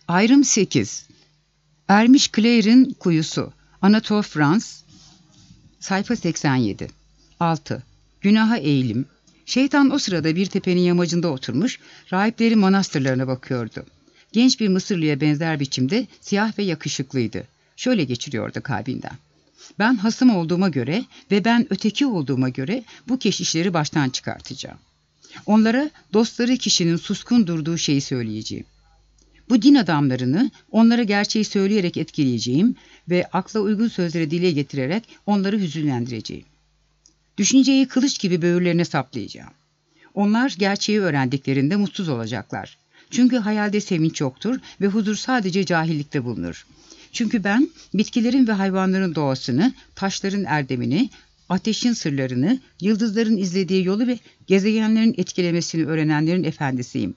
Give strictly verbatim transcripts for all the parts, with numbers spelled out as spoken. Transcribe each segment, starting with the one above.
Ayrım sekiz. Ermiş Claire'in Kuyusu. Anatole France. Sayfa seksen yedi. altı. Günaha eğilim. Şeytan o sırada bir tepenin yamacında oturmuş, rahiplerin manastırlarına bakıyordu. Genç bir Mısırlıya benzer biçimde siyah ve yakışıklıydı. Şöyle geçiriyordu kalbinden: ben hasım olduğuma göre ve ben öteki olduğuma göre bu keşişleri baştan çıkartacağım. Onlara dostları kişinin suskun durduğu şeyi söyleyeceğim. Bu din adamlarını onlara gerçeği söyleyerek etkileyeceğim ve akla uygun sözleri dile getirerek onları hüzünlendireceğim. Düşünceyi kılıç gibi böğürlerine saplayacağım. Onlar gerçeği öğrendiklerinde mutsuz olacaklar. Çünkü hayalde sevinç yoktur ve huzur sadece cahillikte bulunur. Çünkü ben bitkilerin ve hayvanların doğasını, taşların erdemini, ateşin sırlarını, yıldızların izlediği yolu ve gezegenlerin etkilemesini öğrenenlerin efendisiyim.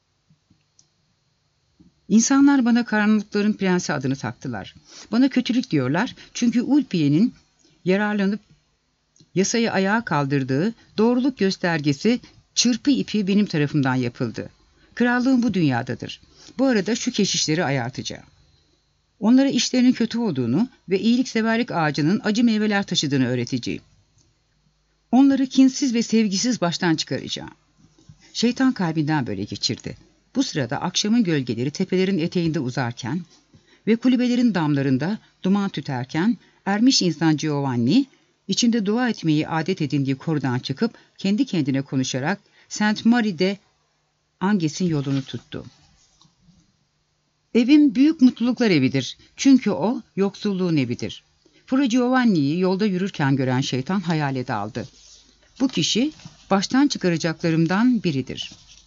İnsanlar bana karanlıkların prensi adını taktılar. Bana kötülük diyorlar çünkü Ulpiye'nin yararlanıp yasayı ayağa kaldırdığı doğruluk göstergesi çırpı ipi benim tarafımdan yapıldı. Krallığım bu dünyadadır. Bu arada şu keşişleri ayartacağım. Onlara işlerinin kötü olduğunu ve iyilikseverlik ağacının acı meyveler taşıdığını öğreteceğim. Onları kinsiz ve sevgisiz baştan çıkaracağım. Şeytan kalbinden böyle geçirdi. Bu sırada akşamın gölgeleri tepelerin eteğinde uzarken ve kulübelerin damlarında duman tüterken ermiş insan Giovanni, içinde dua etmeyi adet edindiği korudan çıkıp kendi kendine konuşarak Saint Marie de Anges'in yolunu tuttu. Evim büyük mutluluklar evidir. Çünkü o yoksulluğun evidir. Fra Giovanni'yi yolda yürürken gören şeytan hayale daldı. Bu kişi baştan çıkaracaklarımdan biridir.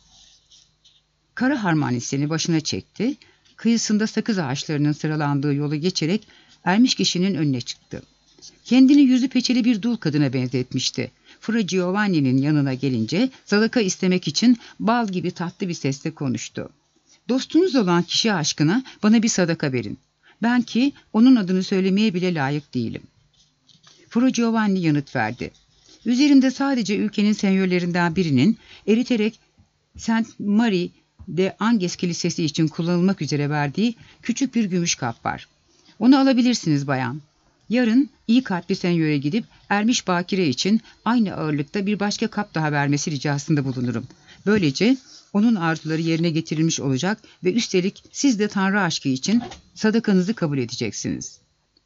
Kara harmanisini başına çekti, kıyısında sakız ağaçlarının sıralandığı yolu geçerek ermiş kişinin önüne çıktı. Kendini yüzü peçeli bir dul kadına benzetmişti. Fra Giovanni'nin yanına gelince sadaka istemek için bal gibi tatlı bir sesle konuştu. Dostunuz olan kişi aşkına bana bir sadaka verin. Ben ki onun adını söylemeye bile layık değilim. Fra Giovanni yanıt verdi. Üzerimde sadece ülkenin senyörlerinden birinin eriterek Saint Marie de Anges Kilisesi için kullanılmak üzere verdiği küçük bir gümüş kap var. Onu alabilirsiniz bayan. Yarın iyi kalpli senyöre gidip ermiş bakire için aynı ağırlıkta bir başka kap daha vermesi ricasında bulunurum. Böylece onun arzuları yerine getirilmiş olacak ve üstelik siz de Tanrı aşkı için sadakanızı kabul edeceksiniz.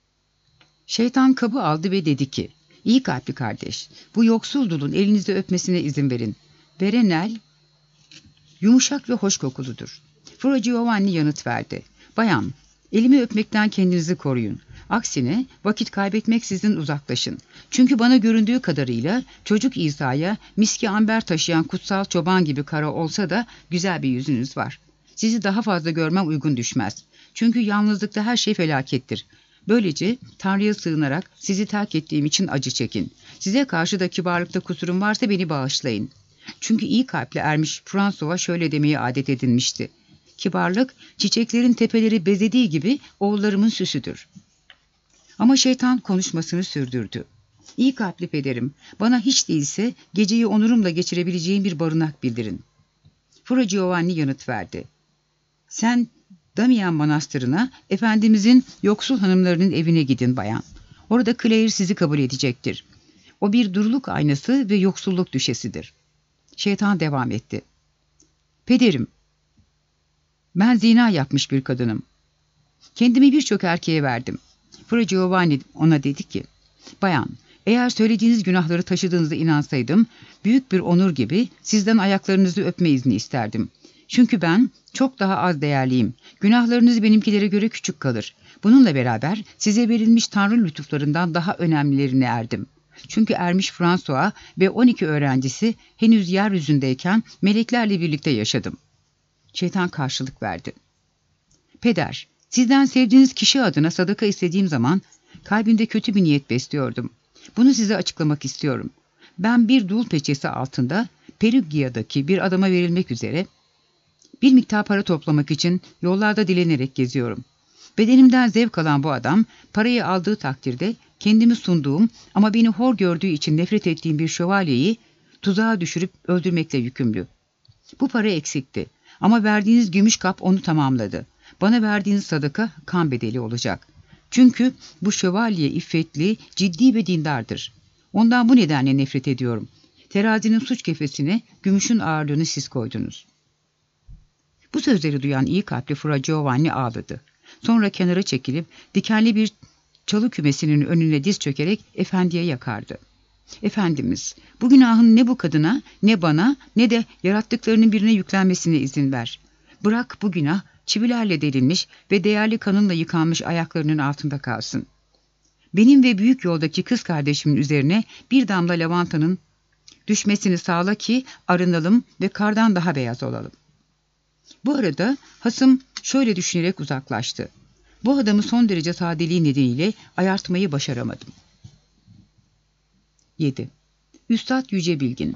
Şeytan kabı aldı ve dedi ki, iyi kalpli kardeş, bu yoksul dulun elinizi öpmesine izin verin. Veren el yumuşak ve hoş kokuludur. Fra Giovanni yanıt verdi. Bayan, elimi öpmekten kendinizi koruyun. Aksine vakit kaybetmeksizin uzaklaşın. Çünkü bana göründüğü kadarıyla çocuk İsa'ya miski amber taşıyan kutsal çoban gibi kara olsa da güzel bir yüzünüz var. Sizi daha fazla görmem uygun düşmez. Çünkü yalnızlıkta her şey felakettir. Böylece Tanrı'ya sığınarak sizi terk ettiğim için acı çekin. Size karşı da kibarlıkta kusurum varsa beni bağışlayın. Çünkü iyi kalpli ermiş François şöyle demeyi adet edinmişti. Kibarlık, çiçeklerin tepeleri bezediği gibi oğullarımın süsüdür. Ama şeytan konuşmasını sürdürdü. İyi kalpli pederim, bana hiç değilse geceyi onurumla geçirebileceğim bir barınak bildirin. Fra Giovanni yanıt verdi. Sen Damian Manastırı'na, Efendimizin yoksul hanımlarının evine gidin bayan. Orada Claire sizi kabul edecektir. O bir duruluk aynası ve yoksulluk düşesidir. Şeytan devam etti. Pederim, ben zina yapmış bir kadınım. Kendimi birçok erkeğe verdim. Fra Giovanni ona dedi ki, bayan, eğer söylediğiniz günahları taşıdığınıza inansaydım, büyük bir onur gibi sizden ayaklarınızı öpme izni isterdim. Çünkü ben çok daha az değerliyim. Günahlarınız benimkilere göre küçük kalır. Bununla beraber size verilmiş Tanrı lütuflarından daha önemlilerine erdim. Çünkü ermiş François ve on iki öğrencisi henüz yeryüzündeyken meleklerle birlikte yaşadım. Şeytan karşılık verdi. Peder, sizden sevdiğiniz kişi adına sadaka istediğim zaman kalbimde kötü bir niyet besliyordum. Bunu size açıklamak istiyorum. Ben bir dul peçesi altında Perugia'daki bir adama verilmek üzere bir miktar para toplamak için yollarda dilenerek geziyorum. Bedenimden zevk alan bu adam parayı aldığı takdirde kendimi sunduğum ama beni hor gördüğü için nefret ettiğim bir şövalyeyi tuzağa düşürüp öldürmekle yükümlü. Bu para eksikti ama verdiğiniz gümüş kap onu tamamladı. bana verdiğiniz sadaka kan bedeli olacak. Çünkü bu şövalye iffetli, ciddi ve dindardır. Ondan bu nedenle nefret ediyorum. Terazinin suç kefesine gümüşün ağırlığını siz koydunuz. Bu sözleri duyan iyi kalpli Fra Giovanni ağladı. Sonra kenara çekilip dikenli bir çalı kümesinin önüne diz çökerek efendiye yakardı. Efendimiz, bu günahın ne bu kadına, ne bana, ne de yarattıklarının birine yüklenmesine izin ver. Bırak bu günah çivilerle delinmiş ve değerli kanınla yıkanmış ayaklarının altında kalsın. Benim ve büyük yoldaki kız kardeşimin üzerine bir damla lavantanın düşmesini sağla ki arınalım ve kardan daha beyaz olalım. Bu arada hasım şöyle düşünerek uzaklaştı. Bu adamı son derece sadeliği nedeniyle ayartmayı başaramadım. yedi. Üstad Yüce Bilgin.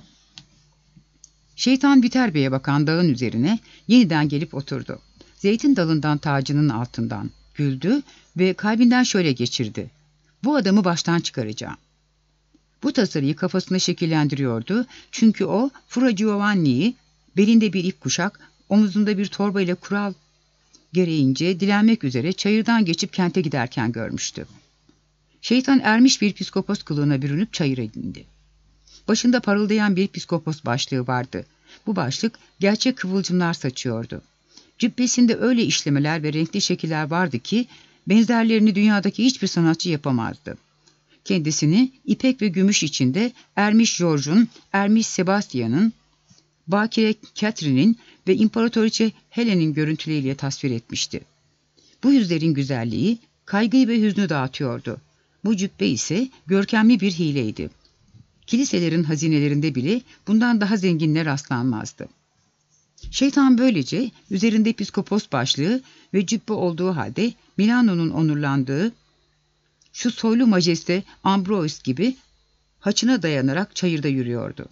Şeytan Viterbe'ye bakan dağın üzerine yeniden gelip oturdu. Zeytin dalından tacının altından güldü ve kalbinden şöyle geçirdi. Bu adamı baştan çıkaracağım. Bu tasarıyı kafasında şekillendiriyordu çünkü o Fra Giovanni'yi belinde bir ip kuşak, omuzunda bir torba ile kural gereğince dilenmek üzere çayırdan geçip kente giderken görmüştü. Şeytan ermiş bir piskopos kılığına bürünüp çayıra indi. Başında parıldayan bir piskopos başlığı vardı. Bu başlık gerçek kıvılcımlar saçıyordu. Cübbesinde öyle işlemeler ve renkli şekiller vardı ki benzerlerini dünyadaki hiçbir sanatçı yapamazdı. Kendisini ipek ve gümüş içinde ermiş George'un, ermiş Sebastian'ın, bakire Catherine'in ve imparatoriçe Helen'in görüntüleriyle tasvir etmişti. Bu yüzlerin güzelliği kaygıyı ve hüznü dağıtıyordu. Bu cübbe ise görkemli bir hileydi. Kiliselerin hazinelerinde bile bundan daha zenginler rastlanmazdı. Şeytan böylece üzerinde piskopos başlığı ve cübbe olduğu halde Milano'nun onurlandığı şu soylu majeste Ambrose gibi haçına dayanarak çayırda yürüyordu.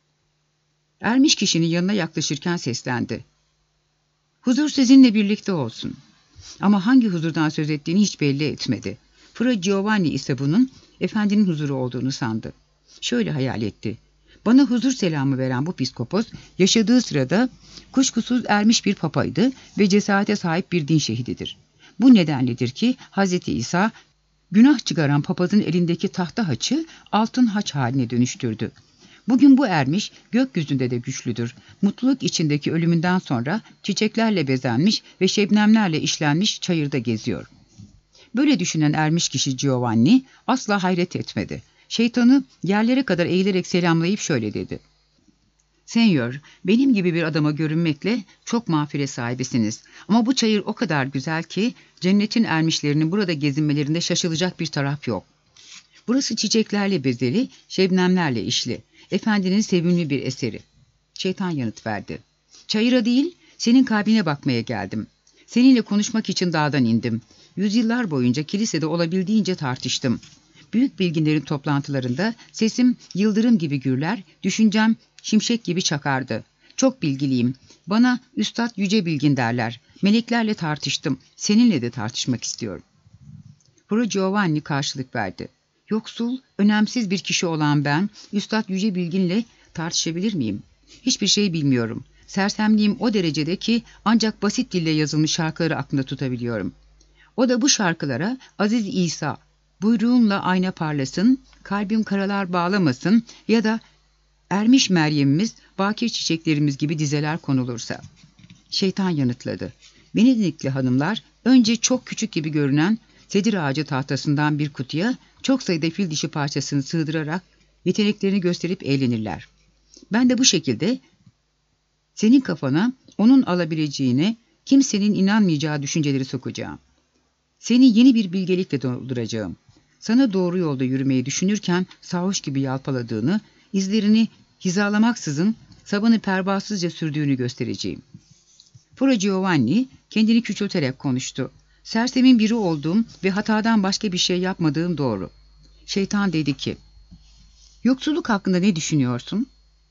Ermiş kişinin yanına yaklaşırken seslendi. Huzur sizinle birlikte olsun. Ama hangi huzurdan söz ettiğini hiç belli etmedi. Fra Giovanni ise bunun efendinin huzuru olduğunu sandı. Şöyle hayal etti. Bana huzur selamı veren bu piskopos yaşadığı sırada kuşkusuz ermiş bir papaydı ve cesarete sahip bir din şehididir. Bu nedenledir ki Hazreti İsa günah çıkaran papazın elindeki tahta haçı altın haç haline dönüştürdü. Bugün bu ermiş gökyüzünde de güçlüdür. Mutluluk içindeki ölümünden sonra çiçeklerle bezenmiş ve şebnemlerle işlenmiş çayırda geziyor. Böyle düşünen ermiş kişi Giovanni asla hayret etmedi. Şeytanı yerlere kadar eğilerek selamlayıp şöyle dedi. Senyor, benim gibi bir adama görünmekle çok mağfiret sahibisiniz. Ama bu çayır o kadar güzel ki cennetin ermişlerinin burada gezinmelerinde şaşılacak bir taraf yok. Burası çiçeklerle bezeli, şebnemlerle işli. Efendinin sevimli bir eseri. Şeytan yanıt verdi. Çayıra değil, senin kalbine bakmaya geldim. Seninle konuşmak için dağdan indim. Yüzyıllar boyunca kilisede olabildiğince tartıştım. Büyük bilginlerin toplantılarında sesim yıldırım gibi gürler, düşüncem şimşek gibi çakardı. Çok bilgiliyim. Bana Üstad Yüce Bilgin derler. Meleklerle tartıştım. Seninle de tartışmak istiyorum. Fra Giovanni karşılık verdi. Yoksul, önemsiz bir kişi olan ben, Üstad Yüce Bilgin'le tartışabilir miyim? Hiçbir şey bilmiyorum. Sersemliğim o derecede ki ancak basit dille yazılmış şarkıları aklımda tutabiliyorum. O da bu şarkılara Aziz İsa, buyruğunla ayna parlasın, kalbim karalar bağlamasın ya da ermiş Meryem'imiz, bakir çiçeklerimiz gibi dizeler konulursa. Şeytan yanıtladı. Venedikli hanımlar önce çok küçük gibi görünen sedir ağacı tahtasından bir kutuya çok sayıda fil dişi parçasını sığdırarak yeteneklerini gösterip eğlenirler. Ben de bu şekilde senin kafana onun alabileceğine kimsenin inanmayacağı düşünceleri sokacağım. Seni yeni bir bilgelikle dolduracağım. Sana doğru yolda yürümeyi düşünürken sarhoş gibi yalpaladığını, izlerini hizalamaksızın sabanı pervasızca sürdüğünü göstereceğim. Fra Giovanni kendini küçülterek konuştu. Sersemin biri olduğum ve hatadan başka bir şey yapmadığım doğru. Şeytan dedi ki, yoksulluk hakkında ne düşünüyorsun?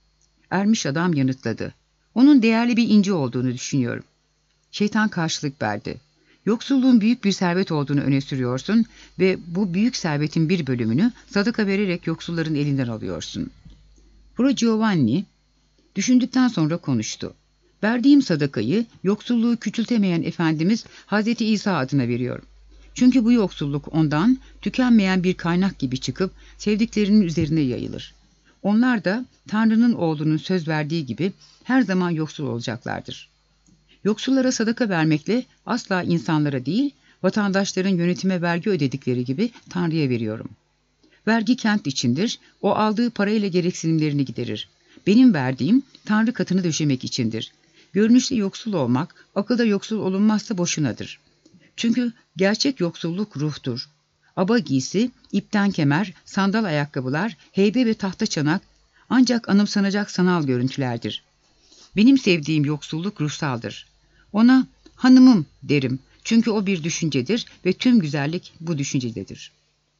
Ermiş adam yanıtladı. Onun değerli bir inci olduğunu düşünüyorum. Şeytan karşılık verdi. Yoksulluğun büyük bir servet olduğunu öne sürüyorsun ve bu büyük servetin bir bölümünü sadaka vererek yoksulların elinden alıyorsun. Fra Giovanni düşündükten sonra konuştu. Verdiğim sadakayı yoksulluğu küçültemeyen Efendimiz Hazreti İsa adına veriyorum. Çünkü bu yoksulluk ondan tükenmeyen bir kaynak gibi çıkıp sevdiklerinin üzerine yayılır. Onlar da Tanrı'nın oğlunun söz verdiği gibi her zaman yoksul olacaklardır. Yoksullara sadaka vermekle asla insanlara değil, vatandaşların yönetime vergi ödedikleri gibi Tanrı'ya veriyorum. Vergi kent içindir, o aldığı parayla gereksinimlerini giderir. Benim verdiğim Tanrı katını döşemek içindir. Görünüşte yoksul olmak, akılda yoksul olunmazsa boşunadır. Çünkü gerçek yoksulluk ruhtur. Aba giysi, ipten kemer, sandal ayakkabılar, heybe ve tahta çanak ancak anımsanacak sanal görüntülerdir. Benim sevdiğim yoksulluk ruhsaldır. Ona hanımım derim çünkü o bir düşüncedir ve tüm güzellik bu düşüncededir.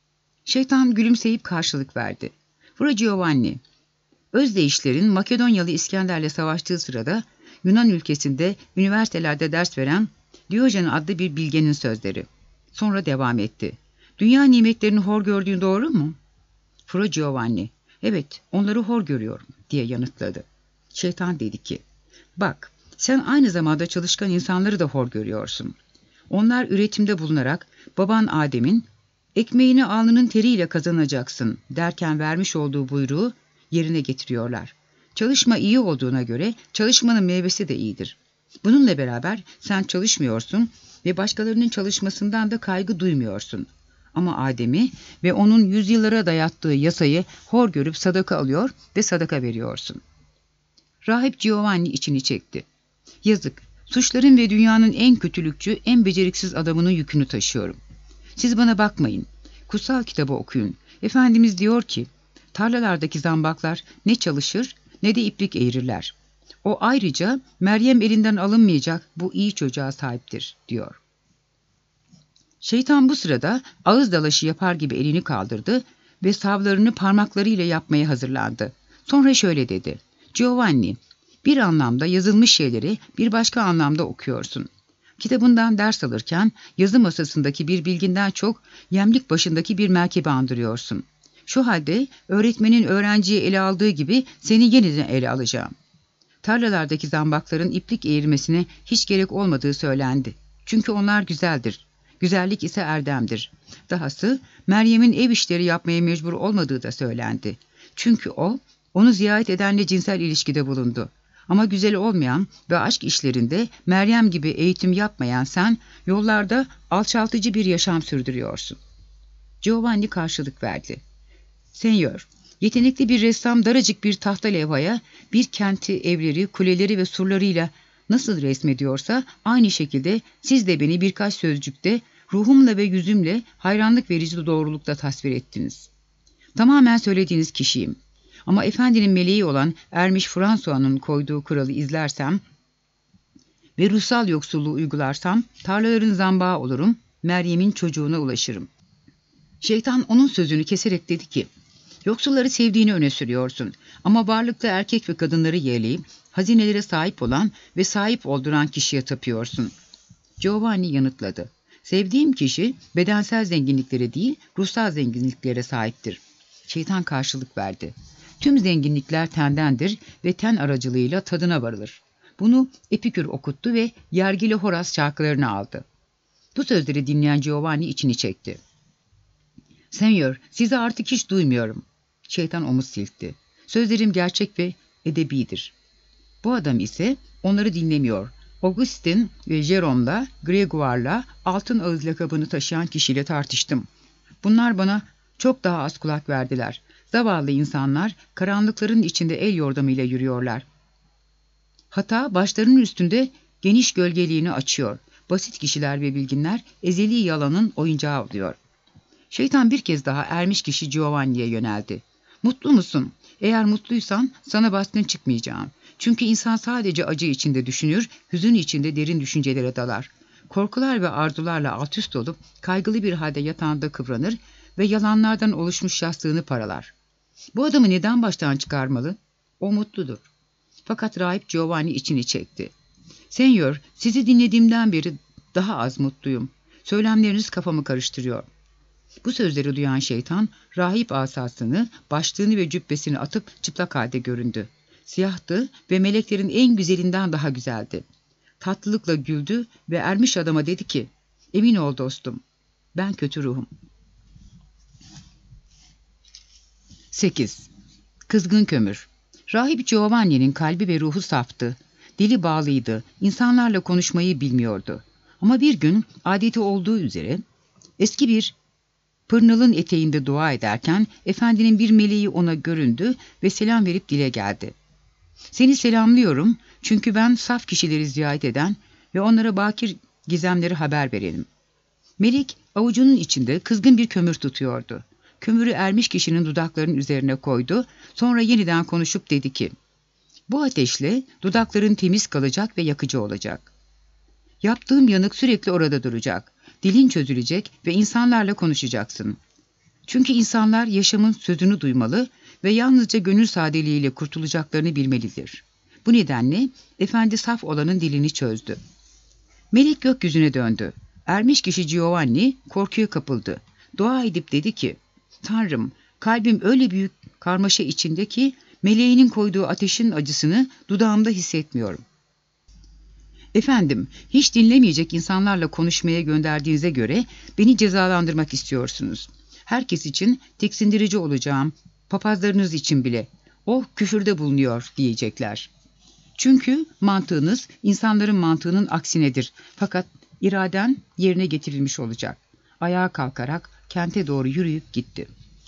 Şeytan gülümseyip karşılık verdi. Fra Giovanni, Özdeyişlerin Makedonyalı İskender'le savaştığı sırada Yunan ülkesinde üniversitelerde ders veren Diyojen adlı bir bilgenin sözleri. Sonra devam etti. Dünya nimetlerini hor gördüğün doğru mu? Fra Giovanni, evet onları hor görüyorum diye yanıtladı. Şeytan dedi ki, bak sen aynı zamanda çalışkan insanları da hor görüyorsun. Onlar üretimde bulunarak baban Adem'in ekmeğini alnının teriyle kazanacaksın derken vermiş olduğu buyruğu yerine getiriyorlar. Çalışma iyi olduğuna göre çalışmanın meyvesi de iyidir. Bununla beraber sen çalışmıyorsun ve başkalarının çalışmasından da kaygı duymuyorsun. Ama Adem'i ve onun yüzyıllara dayattığı yasayı hor görüp sadaka alıyor ve sadaka veriyorsun. Rahip Giovanni içini çekti. Yazık, suçların ve dünyanın en kötülükçü, en beceriksiz adamının yükünü taşıyorum. Siz bana bakmayın, kutsal kitabı okuyun. Efendimiz diyor ki, tarlalardaki zambaklar ne çalışır ne de iplik eğirirler. O ayrıca Meryem elinden alınmayacak bu iyi çocuğa sahiptir, diyor. Şeytan bu sırada ağız dalaşı yapar gibi elini kaldırdı ve savlarını parmaklarıyla yapmaya hazırlandı. Sonra şöyle dedi, Giovanni, bir anlamda yazılmış şeyleri bir başka anlamda okuyorsun. Kitabından ders alırken yazı masasındaki bir bilginden çok yemlik başındaki bir merkebi andırıyorsun. Şu halde öğretmenin öğrenciyi ele aldığı gibi seni yeniden ele alacağım. Tarlalardaki zambakların iplik eğirmesine hiç gerek olmadığı söylendi. Çünkü onlar güzeldir. Güzellik ise erdemdir. Dahası Meryem'in ev işleri yapmaya mecbur olmadığı da söylendi. Çünkü o, onu ziyaret edenle cinsel ilişkide bulundu. Ama güzel olmayan ve aşk işlerinde Meryem gibi eğitim yapmayan sen, yollarda alçaltıcı bir yaşam sürdürüyorsun. Giovanni karşılık verdi. Senyor, yetenekli bir ressam daracık bir tahta levhaya bir kenti, evleri, kuleleri ve surlarıyla nasıl resmediyorsa aynı şekilde siz de beni birkaç sözcükte ruhumla ve yüzümle hayranlık verici doğrulukta tasvir ettiniz. Tamamen söylediğiniz kişiyim. Ama efendinin meleği olan Ermiş François'nın koyduğu kuralı izlersem ve ruhsal yoksulluğu uygularsam tarlaların zambağı olurum, Meryem'in çocuğuna ulaşırım. Şeytan onun sözünü keserek dedi ki, yoksulları sevdiğini öne sürüyorsun ama varlıklı erkek ve kadınları yeğleyip hazinelere sahip olan ve sahip olduran kişiye tapıyorsun. Giovanni yanıtladı. Sevdiğim kişi bedensel zenginliklere değil ruhsal zenginliklere sahiptir. Şeytan karşılık verdi. Tüm zenginlikler tendendir ve ten aracılığıyla tadına varılır. Bunu Epikür okuttu ve yergili Horaz şarkılarını aldı. Bu sözleri dinleyen Giovanni içini çekti. Senyor, sizi artık hiç duymuyorum. Şeytan omuz silkti. Sözlerim gerçek ve edebidir. Bu adam ise onları dinlemiyor. Augustin ve Jerome'la, Gregoire'la altın ağız lakabını taşıyan kişiyle tartıştım. Bunlar bana çok daha az kulak verdiler. Zavallı insanlar karanlıkların içinde el yordamıyla yürüyorlar. Hata başlarının üstünde geniş gölgeliğini açıyor. Basit kişiler ve bilginler ezeli yalanın oyuncağı oluyor. Şeytan bir kez daha ermiş kişi Giovanni'ye yöneldi. Mutlu musun? Eğer mutluysan sana baskın çıkmayacağım. Çünkü insan sadece acı içinde düşünür, hüzün içinde derin düşüncelere dalar. Korkular ve arzularla alt üst olup kaygılı bir halde yatağında kıvranır ve yalanlardan oluşmuş yastığını paralar. Bu adamı neden baştan çıkarmalı? O mutludur. Fakat rahip Giovanni içini çekti. Senyor, sizi dinlediğimden beri daha az mutluyum. Söylemleriniz kafamı karıştırıyor. Bu sözleri duyan şeytan, rahip asasını, başlığını ve cübbesini atıp çıplak halde göründü. Siyahtı ve meleklerin en güzelinden daha güzeldi. Tatlılıkla güldü ve ermiş adama dedi ki, emin ol dostum, ben kötü ruhum. sekiz. Kızgın kömür. Rahip Giovanni'nin kalbi ve ruhu saftı. Dili bağlıydı, insanlarla konuşmayı bilmiyordu. Ama bir gün adeti olduğu üzere eski bir pırnalın eteğinde dua ederken efendinin bir meleği ona göründü ve selam verip dile geldi. Seni selamlıyorum çünkü ben saf kişileri ziyaret eden ve onlara bakir gizemleri haber verenim. Melek avucunun içinde kızgın bir kömür tutuyordu. Kömürü ermiş kişinin dudaklarının üzerine koydu, sonra yeniden konuşup dedi ki, bu ateşle dudakların temiz kalacak ve yakıcı olacak. Yaptığım yanık sürekli orada duracak, dilin çözülecek ve insanlarla konuşacaksın. Çünkü insanlar yaşamın sözünü duymalı ve yalnızca gönül sadeliğiyle kurtulacaklarını bilmelidir. Bu nedenle efendi saf olanın dilini çözdü. Melek gökyüzüne döndü. Ermiş kişi Giovanni korkuya kapıldı. Dua edip dedi ki, Tanrım, kalbim öyle büyük karmaşa içinde ki meleğinin koyduğu ateşin acısını dudağımda hissetmiyorum. Efendim, hiç dinlemeyecek insanlarla konuşmaya gönderdiğinize göre beni cezalandırmak istiyorsunuz. Herkes için tiksindirici olacağım, papazlarınız için bile. O küfürde bulunuyor diyecekler. Çünkü mantığınız insanların mantığının aksinedir. Fakat iraden yerine getirilmiş olacak. Ayağa kalkarak kente doğru yürüyüp gitti.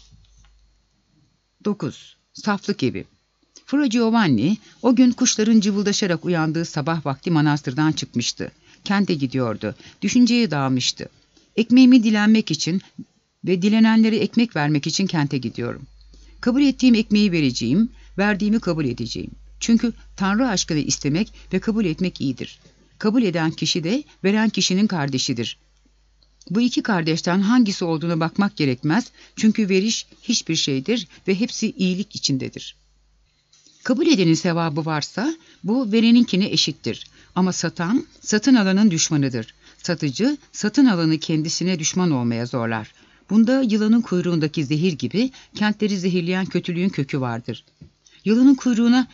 dokuz. Saflık evi. Fra Giovanni o gün kuşların cıvıldaşarak uyandığı sabah vakti manastırdan çıkmıştı. Kente gidiyordu. Düşünceye dalmıştı. Ekmeğimi dilenmek için ve dilenenlere ekmek vermek için kente gidiyorum. Kabul ettiğim ekmeği vereceğim, verdiğimi kabul edeceğim. Çünkü Tanrı aşkını istemek ve kabul etmek iyidir. Kabul eden kişi de veren kişinin kardeşidir. Bu iki kardeşten hangisi olduğuna bakmak gerekmez, çünkü veriş hiçbir şeydir ve hepsi iyilik içindedir. Kabul edenin sevabı varsa bu vereninkine eşittir. Ama satan, satın alanın düşmanıdır. Satıcı, satın alanı kendisine düşman olmaya zorlar. Bunda yılanın kuyruğundaki zehir gibi kentleri zehirleyen kötülüğün kökü vardır. Yılanın kuyruğuna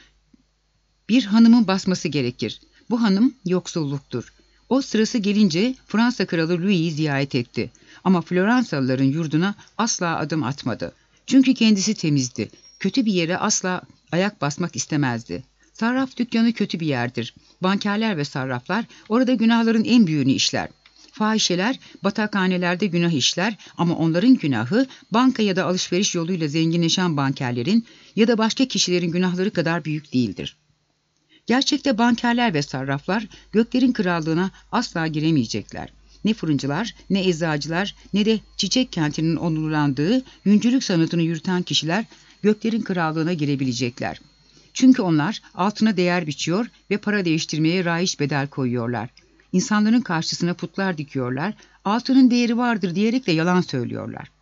bir hanımın basması gerekir. Bu hanım yoksulluktur. O sırası gelince Fransa kralı Louis'i ziyaret etti. Ama Floransalıların yurduna asla adım atmadı. Çünkü kendisi temizdi. Kötü bir yere asla ayak basmak istemezdi. Sarraf dükkanı kötü bir yerdir. Bankerler ve sarraflar orada günahların en büyüğünü işler. Fahişeler batakhanelerde günah işler ama onların günahı banka ya da alışveriş yoluyla zenginleşen bankerlerin ya da başka kişilerin günahları kadar büyük değildir. Gerçekte bankerler ve sarraflar göklerin krallığına asla giremeyecekler. Ne fırıncılar, ne eczacılar, ne de çiçek kentinin onurlandığı yüncülük sanatını yürüten kişiler göklerin krallığına girebilecekler. Çünkü onlar altına değer biçiyor ve para değiştirmeye raiç bedel koyuyorlar. İnsanların karşısına putlar dikiyorlar, altının değeri vardır diyerek de yalan söylüyorlar.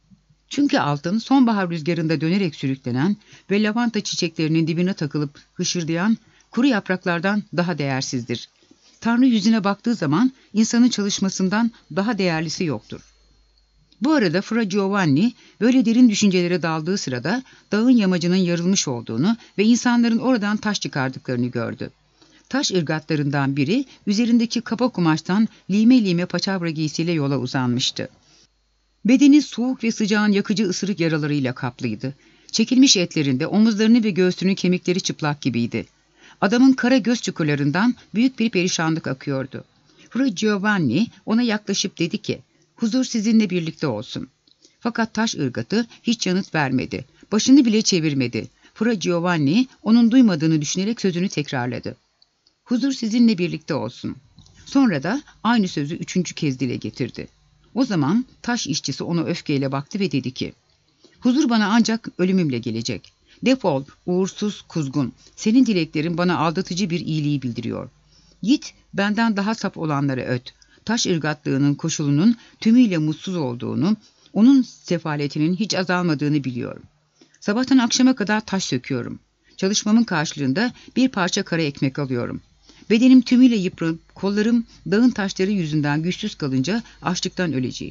Çünkü altın sonbahar rüzgarında dönerek sürüklenen ve lavanta çiçeklerinin dibine takılıp hışırdayan kuru yapraklardan daha değersizdir. Tanrı yüzüne baktığı zaman insanın çalışmasından daha değerlisi yoktur. Bu arada Fra Giovanni böyle derin düşüncelere daldığı sırada dağın yamacının yarılmış olduğunu ve insanların oradan taş çıkardıklarını gördü. Taş ırgatlarından biri üzerindeki kaba kumaştan lime lime paçavra giysiyle yola uzanmıştı. Bedeni soğuk ve sıcağın yakıcı ısırık yaralarıyla kaplıydı. Çekilmiş etlerinde omuzlarını ve göğsünün kemikleri çıplak gibiydi. Adamın kara göz çukurlarından büyük bir perişanlık akıyordu. Fra Giovanni ona yaklaşıp dedi ki, huzur sizinle birlikte olsun. Fakat taş ırgatı hiç yanıt vermedi. Başını bile çevirmedi. Fra Giovanni onun duymadığını düşünerek sözünü tekrarladı. Huzur sizinle birlikte olsun. Sonra da aynı sözü üçüncü kez dile getirdi. O zaman taş işçisi ona öfkeyle baktı ve dedi ki, huzur bana ancak ölümümle gelecek. Defol, uğursuz kuzgun. Senin dileklerin bana aldatıcı bir iyiliği bildiriyor. Git, benden daha saf olanlara öt. Taş ırgatlığının koşulunun tümüyle mutsuz olduğunu, onun sefaletinin hiç azalmadığını biliyorum. Sabahtan akşama kadar taş söküyorum. Çalışmamın karşılığında bir parça kara ekmek alıyorum. Bedenim tümüyle yıpranıp kollarım dağın taşları yüzünden güçsüz kalınca açlıktan öleceğim.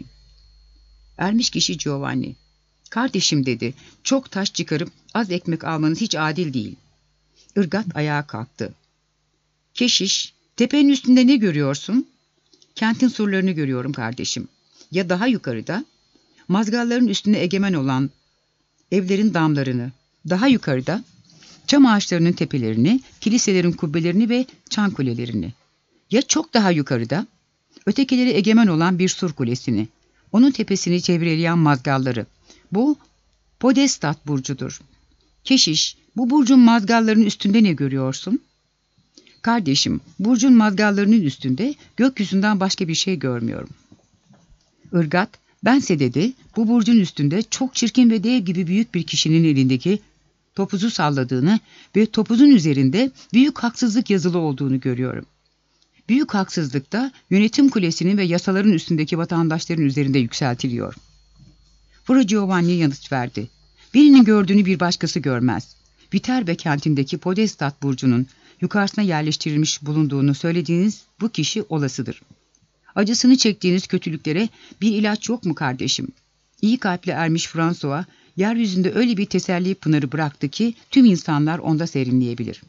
Ermiş kişi Giovanni, kardeşim dedi, çok taş çıkarıp az ekmek almanız hiç adil değil. Irgat ayağa kalktı. Keşiş, tepenin üstünde ne görüyorsun? Kentin surlarını görüyorum kardeşim. Ya daha yukarıda? Mazgalların üstüne egemen olan evlerin damlarını. Daha yukarıda? Çam ağaçlarının tepelerini, kiliselerin kubbelerini ve çan kulelerini. Ya çok daha yukarıda? Ötekileri egemen olan bir sur kulesini. Onun tepesini çevreleyen mazgalları. Bu Podestat burcudur. Keşiş, bu burcun mazgallarının üstünde ne görüyorsun? Kardeşim, burcun mazgallarının üstünde gökyüzünden başka bir şey görmüyorum. Irgat, bense dedi, bu burcun üstünde çok çirkin ve dev gibi büyük bir kişinin elindeki topuzu salladığını ve topuzun üzerinde büyük haksızlık yazılı olduğunu görüyorum. Büyük haksızlık da yönetim kulesinin ve yasaların üstündeki vatandaşların üzerinde yükseltiliyor. Fra Giovanni yanıt verdi. Birinin gördüğünü bir başkası görmez. Viterbe kentindeki Podestat burcunun yukarısına yerleştirilmiş bulunduğunu söylediğiniz bu kişi olasıdır. Acısını çektiğiniz kötülüklere bir ilaç yok mu kardeşim? İyi kalpli ermiş François, yeryüzünde öyle bir teselli pınarı bıraktı ki tüm insanlar onda serinleyebilir.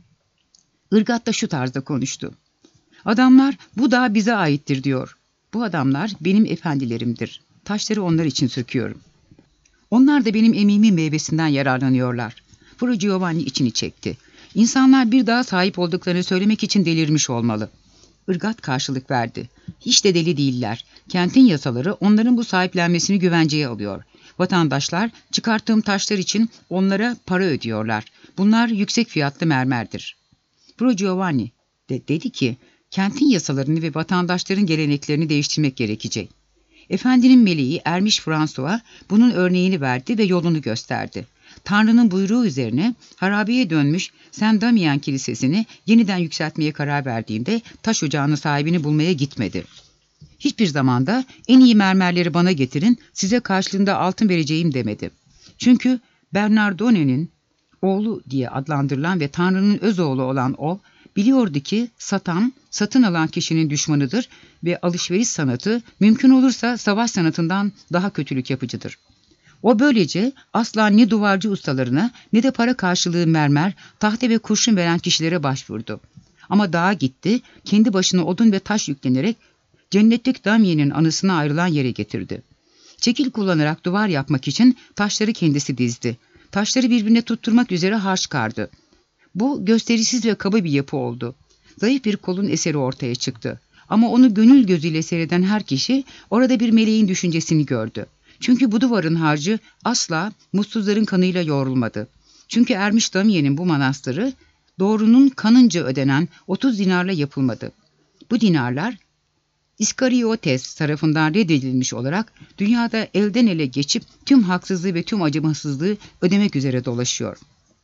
Irgat da şu tarzda konuştu. Adamlar bu dağ bize aittir diyor. Bu adamlar benim efendilerimdir. Taşları onlar için söküyorum. Onlar da benim emeğimin meyvesinden yararlanıyorlar. Fra Giovanni içini çekti. İnsanlar bir dağa sahip olduklarını söylemek için delirmiş olmalı. Irgat karşılık verdi. Hiç de deli değiller. Kentin yasaları onların bu sahiplenmesini güvenceye alıyor. Vatandaşlar çıkarttığım taşlar için onlara para ödüyorlar. Bunlar yüksek fiyatlı mermerdir. Fra Giovanni de dedi ki, kentin yasalarını ve vatandaşların geleneklerini değiştirmek gerekecek. Efendinin meleği ermiş François bunun örneğini verdi ve yolunu gösterdi. Tanrı'nın buyruğu üzerine harabeye dönmüş Saint Damien Kilisesi'ni yeniden yükseltmeye karar verdiğinde taş ocağının sahibini bulmaya gitmedi. Hiçbir zamanda en iyi mermerleri bana getirin, size karşılığında altın vereceğim demedi. Çünkü Bernardone'nin oğlu diye adlandırılan ve Tanrı'nın öz oğlu olan o, biliyordu ki satan, satın alan kişinin düşmanıdır ve alışveriş sanatı mümkün olursa savaş sanatından daha kötülük yapıcıdır. O böylece asla ne duvarcı ustalarına ne de para karşılığı mermer, tahta ve kurşun veren kişilere başvurdu. Ama dağa gitti, kendi başına odun ve taş yüklenerek cennetlik Damien'in anısına ayrılan yere getirdi. Çekil kullanarak duvar yapmak için taşları kendisi dizdi. Taşları birbirine tutturmak üzere harç kardı. Bu gösterişsiz ve kaba bir yapı oldu. Zayıf bir kolun eseri ortaya çıktı. Ama onu gönül gözüyle seyreden her kişi orada bir meleğin düşüncesini gördü. Çünkü bu duvarın harcı asla mutsuzların kanıyla yoğrulmadı. Çünkü Ermiş Damien'in bu manastırı doğrunun kanınca ödenen otuz dinarla yapılmadı. Bu dinarlar İskariotes tarafından reddedilmiş olarak dünyada elden ele geçip tüm haksızlığı ve tüm acımasızlığı ödemek üzere dolaşıyor.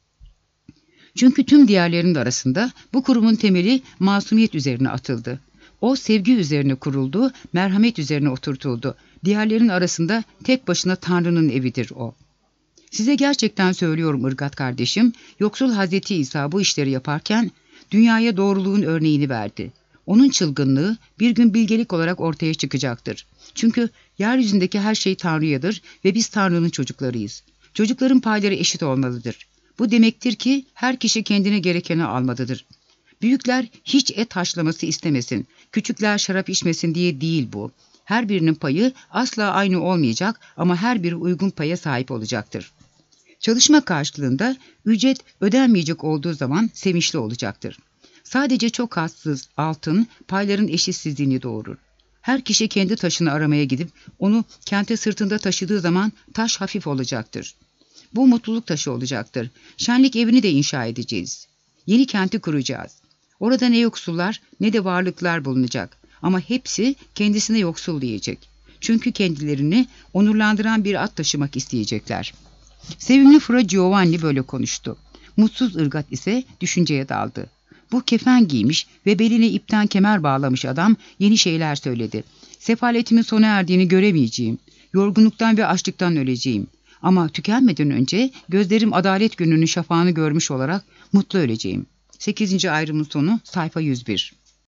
Çünkü tüm diğerlerinin arasında bu kurumun temeli masumiyet üzerine atıldı. O sevgi üzerine kuruldu, merhamet üzerine oturtuldu. Diğerlerin arasında tek başına Tanrı'nın evidir o. Size gerçekten söylüyorum Irgat kardeşim, yoksul Hazreti İsa bu işleri yaparken dünyaya doğruluğun örneğini verdi. Onun çılgınlığı bir gün bilgelik olarak ortaya çıkacaktır. Çünkü yeryüzündeki her şey Tanrı'yadır ve biz Tanrı'nın çocuklarıyız. Çocukların payları eşit olmalıdır. Bu demektir ki her kişi kendine gerekeni almalıdır. Büyükler hiç et haşlaması istemesin, küçükler şarap içmesin diye değil bu. Her birinin payı asla aynı olmayacak ama her biri uygun paya sahip olacaktır. Çalışma karşılığında ücret ödenmeyecek olduğu zaman sevinçli olacaktır. Sadece çok hassız altın payların eşitsizliğini doğurur. Her kişi kendi taşını aramaya gidip onu kente sırtında taşıdığı zaman taş hafif olacaktır. Bu mutluluk taşı olacaktır. Şenlik evini de inşa edeceğiz. Yeni kenti kuracağız. Orada ne yoksullar ne de varlıklar bulunacak. Ama hepsi kendisine yoksul diyecek. Çünkü kendilerini onurlandıran bir at taşımak isteyecekler. Sevimli Fra Giovanni böyle konuştu. Mutsuz Irgat ise düşünceye daldı. Bu kefen giymiş ve beline ipten kemer bağlamış adam yeni şeyler söyledi. Sefaletimin sona erdiğini göremeyeceğim. Yorgunluktan ve açlıktan öleceğim. Ama tükenmeden önce gözlerim adalet gününün şafağını görmüş olarak mutlu öleceğim. sekizinci ayrımın sonu sayfa yüz bir.